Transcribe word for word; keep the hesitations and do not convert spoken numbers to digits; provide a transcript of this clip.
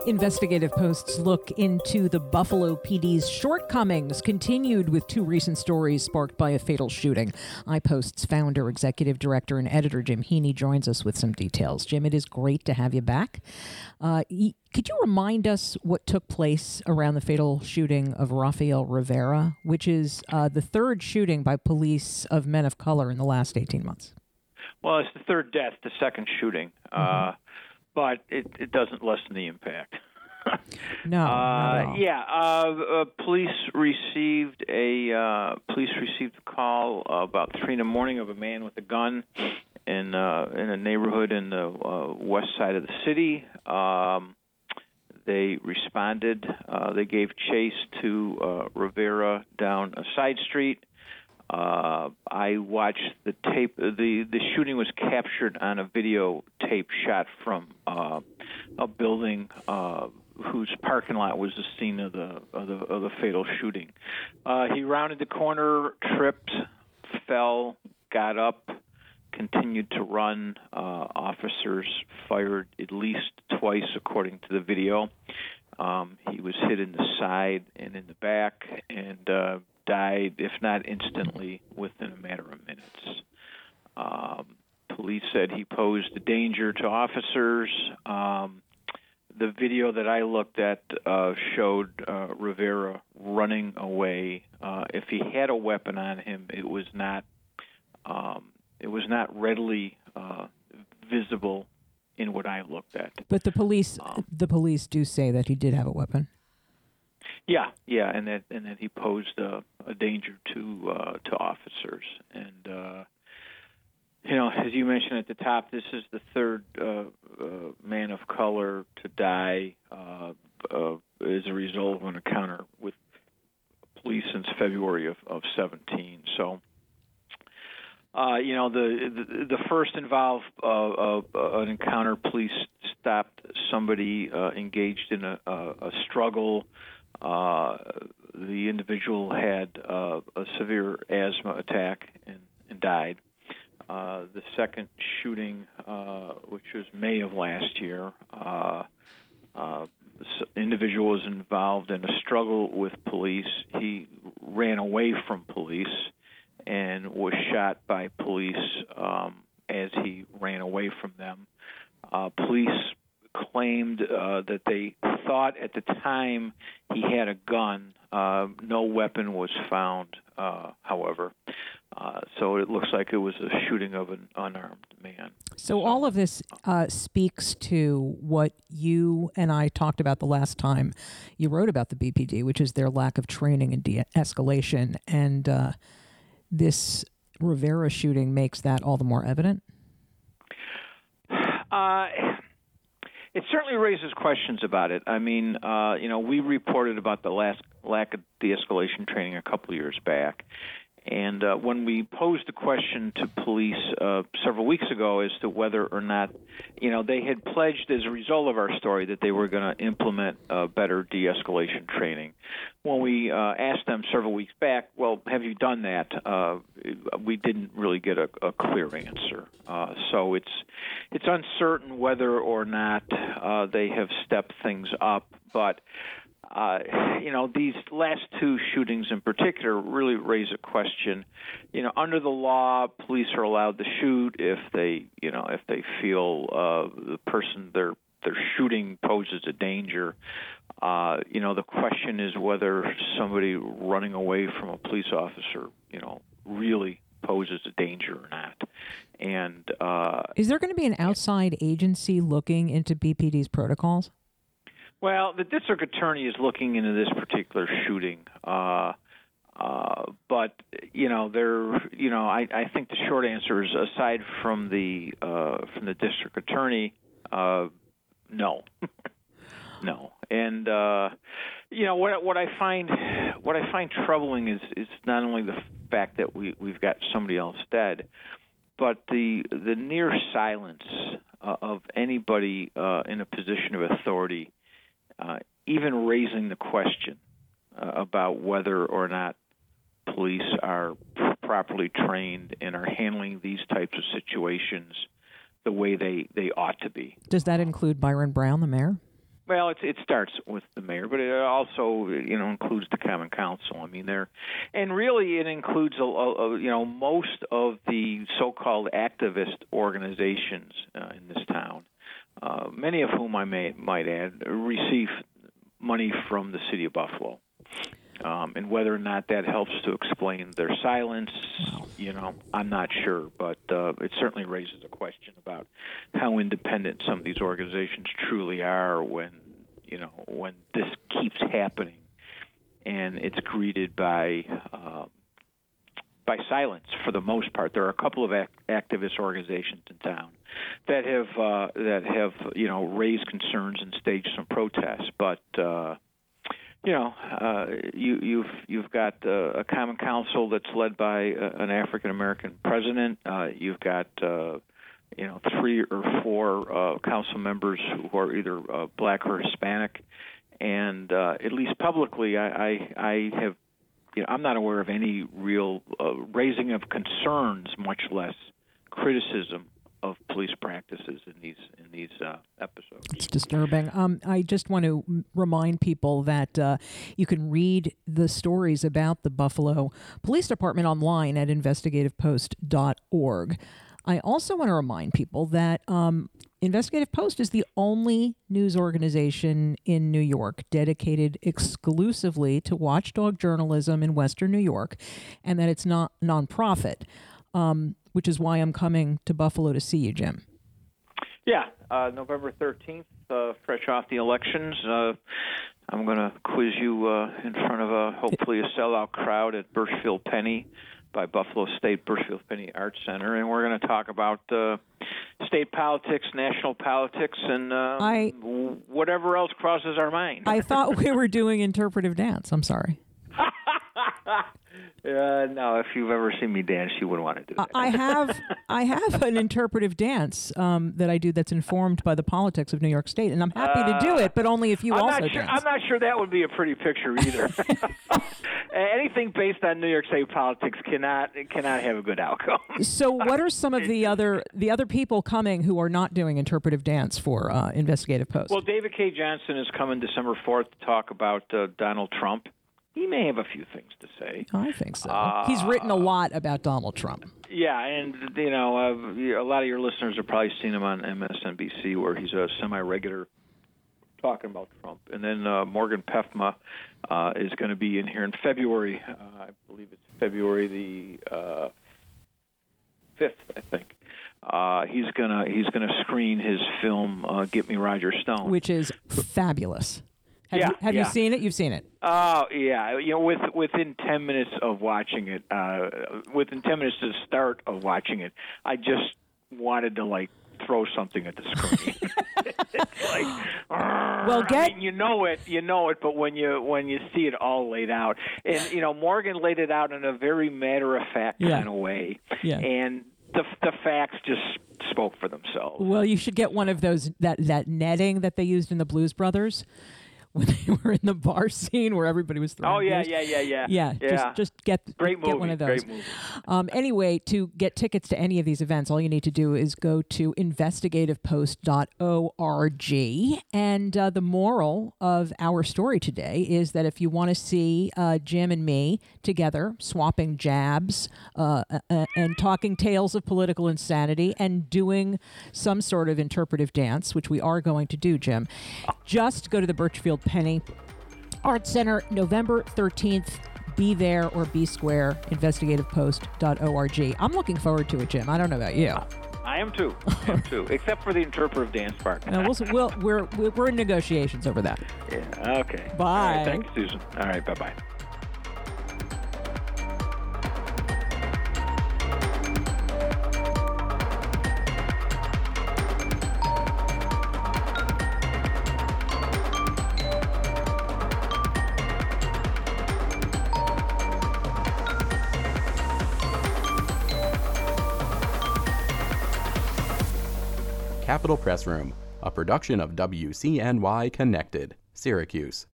Investigative Post's look into the Buffalo P D's shortcomings continued with two recent stories sparked by a fatal shooting. iPost's founder, executive director, and editor Jim Heaney joins us with some details. Jim, it is great to have you back. Uh, could you remind us what took place around the fatal shooting of Rafael Rivera, which is uh, the third shooting by police of men of color in the last eighteen months? Well, it's the third death, the second shooting. Mm-hmm. Uh, But it, it doesn't lessen the impact. no, uh, not at all. Yeah, uh, uh, police received a uh, police received a call uh, about three in the morning of a man with a gun in uh, in a neighborhood in the uh, west side of the city. Um, they responded. Uh, they gave chase to uh, Rivera down a side street. Uh, I watched the tape. The, the shooting was captured on a videotape shot from uh, a building uh, whose parking lot was the scene of the of the, of the fatal shooting. Uh, he rounded the corner, tripped, fell, got up, continued to run. Uh, officers fired at least twice, according to the video. Um, he was hit in the side and in the back, and uh, died, if not instantly, within a matter of minutes. Um, police said he posed a danger to officers. Um, the video that I looked at uh, showed uh, Rivera running away. Uh, if he had a weapon on him, it was not. Um, it was not readily uh, visible in what I looked at. But the police, um, the police do say that he did have a weapon. Yeah, yeah, and that and that he posed a, a danger to uh, to officers, and uh, you know, as you mentioned at the top, this is the third uh, uh, man of color to die uh, uh, as a result of an encounter with police since February of, of seventeen. So, uh, you know, the, the the first involved uh, uh, an encounter. Police stopped somebody uh, engaged in a, a, a struggle. Uh, the individual had uh, a severe asthma attack and, and died. Uh, the second shooting, uh, which was May of last year, uh, uh, this individual was involved in a struggle with police. He ran away from police and was shot by police um, as he ran away from them. Uh, police claimed uh, that they thought at the time he had a gun. Uh, no weapon was found, uh, however. Uh, so it looks like it was a shooting of an unarmed man. So all of this uh, speaks to what you and I talked about the last time you wrote about the B P D, which is their lack of training in de-escalation. And uh, this Rivera shooting makes that all the more evident? Uh It certainly raises questions about it. I mean, uh, you know, we reported about the last lack of de-escalation training a couple of years back. And uh, when we posed the question to police uh, several weeks ago as to whether or not, you know, they had pledged as a result of our story that they were going to implement uh, better de-escalation training. When we uh, asked them several weeks back, well, have you done that? Uh, we didn't really get a, a clear answer. Uh, so it's it's uncertain whether or not uh, they have stepped things up, but Uh, you know, these last two shootings in particular really raise a question. You know, under the law, police are allowed to shoot if they, you know, if they feel uh, the person they're they're shooting poses a danger. Uh, you know, the question is whether somebody running away from a police officer, you know, really poses a danger or not. And uh, is there going to be an outside agency looking into B P D's protocols? Well, the district attorney is looking into this particular shooting, uh, uh, but you know, there, you know, I, I think the short answer is, aside from the uh, from the district attorney, uh, no, no. And uh, you know, what what I find what I find troubling is is not only the fact that we we've got somebody else dead, but the the near silence uh, of anybody uh, in a position of authority. Uh, even raising the question uh, about whether or not police are properly trained and are handling these types of situations the way they, they ought to be. Does that include Byron Brown, the mayor? Well, it it starts with the mayor, but it also, you know, includes the Common Council. I mean, there, and really it includes, a, a, you know, most of the so-called activist organizations uh, in this town, uh, many of whom I may might add receive money from the city of Buffalo. Um, and whether or not that helps to explain their silence, you know, I'm not sure. But uh, it certainly raises a question about how independent some of these organizations truly are when, you know, when this keeps happening and it's greeted by uh, by silence for the most part. There are a couple of ac- activist organizations in town that have uh, that have you know raised concerns and staged some protests, but. Uh, You know, uh, you, you've you've got uh, a Common Council that's led by uh, an African American president. Uh, you've got uh, you know three or four uh, council members who are either uh, black or Hispanic, and uh, at least publicly, I, I, I have you know I'm not aware of any real uh, raising of concerns, much less criticism of police practices in these in these uh, episodes. It's disturbing. Um, I just want to m- remind people that uh, you can read the stories about the Buffalo Police Department online at investigative post dot org. I also want to remind people that um, Investigative Post is the only news organization in New York dedicated exclusively to watchdog journalism in Western New York, and that it's not nonprofit. Um, which is why I'm coming to Buffalo to see you, Jim. Yeah, uh, November thirteenth, uh, fresh off the elections. Uh, I'm going to quiz you uh, in front of a hopefully a sellout crowd at Birchfield Penny by Buffalo State Birchfield Penny Arts Center, and we're going to talk about uh, state politics, national politics, and uh, I, whatever else crosses our mind. I thought we were doing interpretive dance. I'm sorry. Uh, no, if you've ever seen me dance, you wouldn't want to do that. I have I have an interpretive dance um, that I do that's informed by the politics of New York State, and I'm happy uh, to do it, but only if you I'm also not sure, dance. I'm not sure that would be a pretty picture either. Anything based on New York State politics cannot cannot have a good outcome. So, what are some of the other the other people coming who are not doing interpretive dance for uh, Investigative Post? Well, David K. Johnson is coming December fourth to talk about uh, Donald Trump. He may have a few things to say. I think so. Uh, He's written a lot about Donald Trump. Yeah, and, you know, uh, a lot of your listeners have probably seen him on M S N B C where he's a semi-regular talking about Trump. And then uh, Morgan Pefma uh, is going to be in here in February. Uh, I believe it's February the uh, fifth, I think. Uh, he's gonna he's gonna screen his film uh, "Get Me Roger Stone," which is fabulous. Have, yeah, you, have yeah. you seen it? You've seen it. Oh uh, yeah, you know, with, within ten minutes of watching it, uh, within ten minutes to the start of watching it, I just wanted to like throw something at the screen. It's like, well, get I mean, you know it, you know it, but when you when you see it all laid out, and you know, Morgan laid it out in a very matter of fact yeah. kind of way, yeah. and the the facts just spoke for themselves. Well, you should get one of those that that netting that they used in the Blues Brothers when they were in the bar scene where everybody was throwing Oh yeah, beers. yeah, yeah, yeah, yeah. Yeah, just just get great movie, get one of those. Great movie. Um, anyway, to get tickets to any of these events, all you need to do is go to investigative post dot org. And uh, the moral of our story today is that if you want to see uh, Jim and me together swapping jabs uh, uh, and talking tales of political insanity and doing some sort of interpretive dance, which we are going to do, Jim, just go to the Birchfield Penny Art Center, November thirteenth. Be there or be square, investigative post dot org. I'm looking forward to it, Jim. I don't know about you. I am too. I am too. Except for the interpretive dance part. No, we'll, we'll, we're, we're in negotiations over that. Yeah, okay. Bye. All right, thanks, Susan. All right, bye-bye. Capitol Press Room, a production of W C N Y Connected, Syracuse.